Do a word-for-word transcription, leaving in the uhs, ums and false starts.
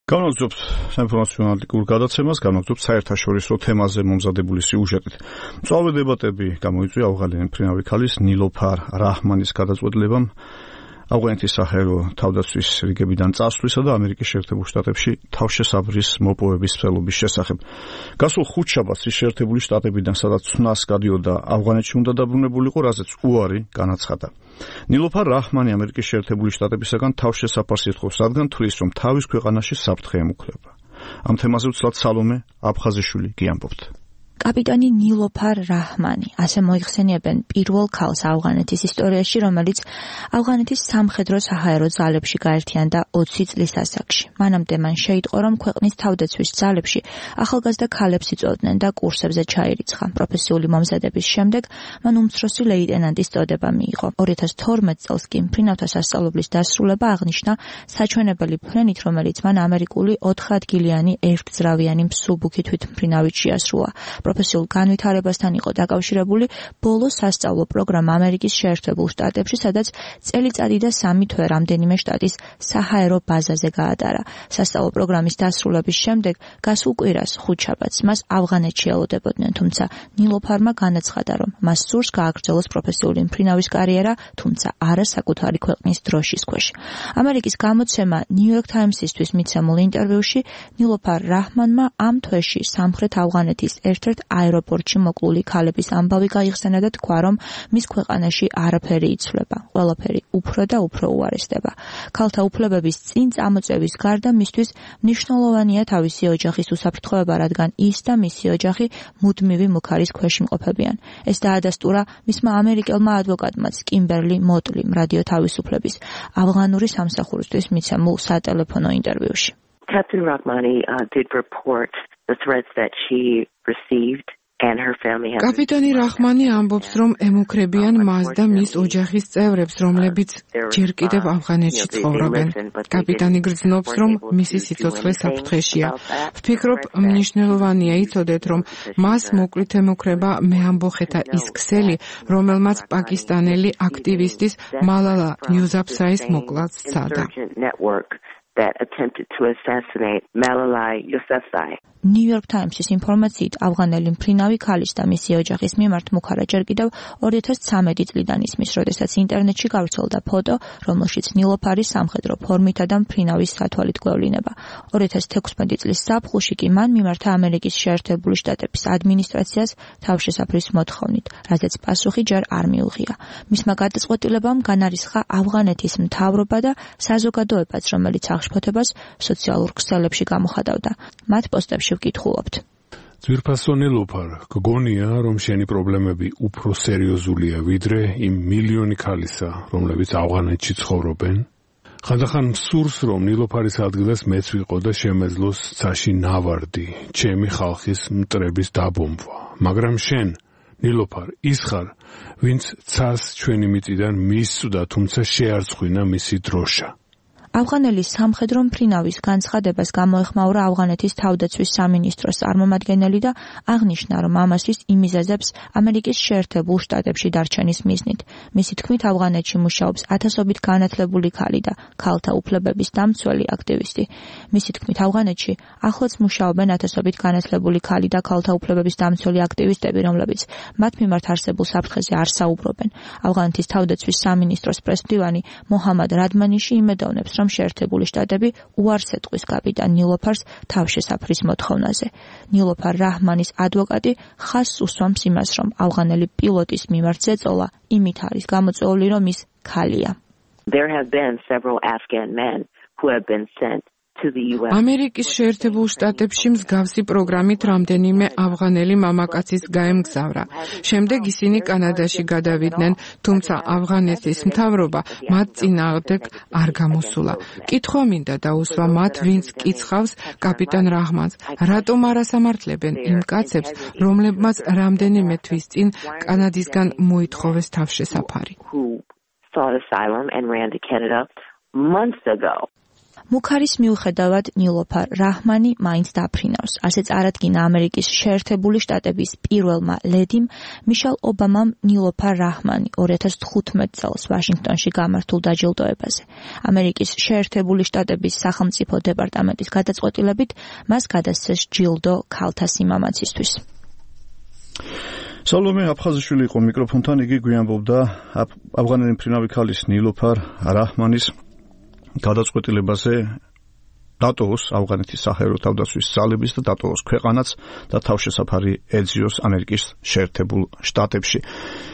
Განვაგრძობთ საინფორმაციო ანალიტიკურ გადაცემას, განვაგრძობთ საერთაშორისო თემაზე მომზადებული სიუჟეტით. მწვავე დებატები გამოიწვია ავღანელი მფრინავი ქალის ნილოფარ რაჰმანის გადაწყვეტილებამ ავღანეთის საჰაერო თავდაცვის რიგებიდან წასვლისა და ამერიკის შეერთებულ შტატებში თავშესაფრის მოპოვების მსვლელობის შესახებ. გასულ ხუთშაბათს შეერთებული შტატებიდან, სადაც ცნას გადიოდა ავღანეთში უნდა დაბრუნებულიყო, რაზეც უარი განაცხადა. ნილოფარ რაჰმანი ამერიკის შეერთებული შტატებისაგან თავშესაფარს ითხოვს, რადგან თვლის, რომ თავის ქვეყანაში საფრთხე ემუქრება. ამ თემაზე ვცლად სალომე აფხაზიშვილი გიამბობთ. კაპიტანი ნილოფარ რაჰმანი ასე მოიხსენიებენ პირველ ქალს ავღანეთის ისტორიაში, რომელიც ავღანეთის სამხედრო საჰაერო ძალებში გაერთიანდა ოცი წლის ასაკში. მანამდე მან შეიტყო, რომ ქვეყნის თავდაცვის ძალებში ახალგაზრდა ქალებს იწვევდნენ და კურსებზე ჩაირიცხა. პროფესიული მომზადების შემდეგ მან უმცროსი ლეიტენანტის წოდება მიიღო. ორი ათას თორმეტ წელს კი მფრინავთა სასწავლებლის დასრულება აღნიშნა საჩვენებელი ფრენით, რომელიც მან ამერიკული ოთხადგილიანი ერთგზრავიანი მსუბუქი თვითმფრინავით შეასრულა. პროფესიულ განვითარებასთან იყო დაკავშირებული ბოლო სასწავლო პროგრამა ამერიკის შეერთებულ შტატებში, სადაც წელიწადი და სამი თვე რამდენიმე შტატის საჰაერო ბაზაზე გაატარა. სასწავლო პროგრამის დასრულების შემდეგ გასულ კვირას ხუთშაბათს მას ავღანეთში ელოდებოდნენ, თუმცა ნილოფარმა განაცხადა, რომ მას სურს გააგრძელოს პროფესიული მფრინავის კარიერა, თუმცა არა საკუთარი ქვეყნის დროშის ქვეშ. ამერიკის გამოცემა New York Times-ისთვის მიცემულ ინტერვიუში ნილოფარ რაჰმანმა ამ თვეში სამხრეთ ავღანეთის ერთ-ერთ აეროპორტში მოკლული ქალების ამბავი გაიხსენა და თქვა, რომ მის ქვეყანაში არაფერი იცვლება, ყველაფერი უფრო და უფრო უარესდება. ქალთა უფლებების წინ წამოწევის გარდა მისთვის მნიშვნელოვანია თავისი ოჯახის უსაფრთხოება, რადგან ის და მისი ოჯახი მუდმივი მუქარის ქვეშ იმყოფებიან. ეს დაადასტურა მისმა ამერიკელმა ადვოკატმაც კიმბერლი მოტლიმ რადიო თავისუფლების ავღანური სამსახურისთვის მიცემულ სატელეფონო ინტერვიუში. Captain Rahmani uh, did report the threats that she received and her family has. კაპიტანი რაჰმანი ამბობს, რომ ემუქრებიან მას და მის ოჯახის წევრებს, რომლებიც ჯერ კიდევ ავღანეთში ცხოვრობენ. კაპიტანი გრძნობს, რომ მისი სიცოცხლე საფრთხეშია. ვფიქრობ, მნიშვნელოვანია იცოდეთ, რომ მას მოკლით ემუქრება მეამბოხეთა ის ქსელი, რომელმაც პაკისტანელი აქტივისტის მალალა იუსაფზაის მოკლაც სცადა. that attempted to assassinate Malala Yousafzai. New York Times-ის ინფორმაციით, ავღანელი მფრინავი ქალის და მისი ოჯახის მიმართ მუქარა ჯერ კიდევ ორი ათას ცამეტი წლიდან ისმის, როდესაც ინტერნეტში გავრცელდა ფოტო, რომელშიც ნილოფარის სამხედრო ფორმითა და მფრინავის სათვალით გვევლინება. ორი ათას თექვსმეტი წლის ზაფხულში კი მან მიმართა ამერიკის შეერთებული შტატების ადმინისტრაციას თავშესაფრის მოთხოვნით, რაზეც პასუხი ჯერ არ მიუღია. მისმა გადაწყვეტილებამ განარისხა ავღანეთის მთავრობა და საზოგადოებაც, რომელიც აღშფოთებას სოციალურ ქსელებში გამოხატავდა. მათ პოსტებში ვკითხულობთ. ძვირფასო ნილოფარ, გგონია, რომ შენი პრობლემები უფრო სერიოზულია ვიდრე იმ მილიონი ქალისა, რომლებიც ავღანეთში ცხოვრობენ? ხანდახან მსურს, რომ ნილოფარის ადგილას მეც ვიყო და შემეძლოს ცაში ნავარდი, ჩემი ხალხის მტრების დაბომბვა. მაგრამ შენ, ნილოფარ, ის ხარ, ვინც ცას ჩვენი მიწიდან მისწვდა, თუმცა შეარწყვინა მისი დროშა. ავღანელი სამხედრო მფრინავის განცხადებას გამოეხმაურა ავღანეთის თავდაცვის სამინისტროს წარმომადგენელი და აღნიშნა, რომ ამასთვის იმიზეზებს ამერიკის შეერთებულ შტატებში დარჩენის მიზნით. მისი თქმით, ავღანეთში მუშაობს ათასობით განათლებული ქალი და ქალთა უფლებების დამცველი აქტივისტი. მისი თქმით, ავღანეთში ახლაც მუშაობენ ათასობით განათლებული ქალი და ქალთა უფლებების დამცველი აქტივისტები, რომლებიც მათ მიმართ არსებულ საფრთხეზე არ საუბრობენ. ავღანეთის თავდაცვის სამინისტროს პრესმდივანი მოჰამად რადმანიში იმედოვნებს, რომ შეერთებული შტატები უარს ეტყვის კაპიტან ნილოფარს თავშესაფრის მოთხოვნაზე. ნილოფარ რაჰმანის ადვოკატი ხაზს უსვამს იმას, რომ ავღანელი პილოტის მიმართ ზეწოლა იმით არის გამოწვეული, რომ ის ქალია. There have been several Afghan men who have been sent to the U S. ამერიკის შეერთებულ შტატებში მსგავსი პროგრამით რამდენიმე ავღანელი მამაკაცის გაემგზავრა. შემდეგ ისინი კანადაში გადავიდნენ, თუმცა ავღანეთის მთავრობა მათ წინააღმდეგ არ გამოსულა. კითხვა მინდა დაუსვა მათ, ვინც კითხავს კაპიტან რაჰმანს, რატომ არ ასამართლებენ იმ კაცებს, რომლებმაც რამდენიმე თვის წინ კანადისგან მოითხოვეს თავშესაფარი. Who sought asylum and ran to Canada months ago. მუქარის მიუხედავად ნილოფარ რაჰმანი მაინც დაფრინავს. ასე წარადგინა ამერიკის შეერთებული შტატების პირველმა ლედიმ მიშელ ობამამ ნილოფარ რაჰმანი ორი ათას თხუთმეტ წელს ვაშინგტონში გამართულ დაჯილდოებაზე. ამერიკის შეერთებული შტატების სახელმწიფო დეპარტამენტის გადაწყვეტილებით მას გადასცეს ჯილდო ქალთა სიმამაცისთვის. სალომე აფხაზიშვილი იყო მიკროფონთან, იგი გვიანბობდა ავღანელი მფრინავი ქალის ნილოფარ რაჰმანის გადაწყვეტილებაზე დატოვოს ავღანეთის საჰაერო თავდაცვის ძალების და დატოვოს ქვეყანაც და თავშესაფარი ეძიოს ამერიკის შეერთებულ შტატებში.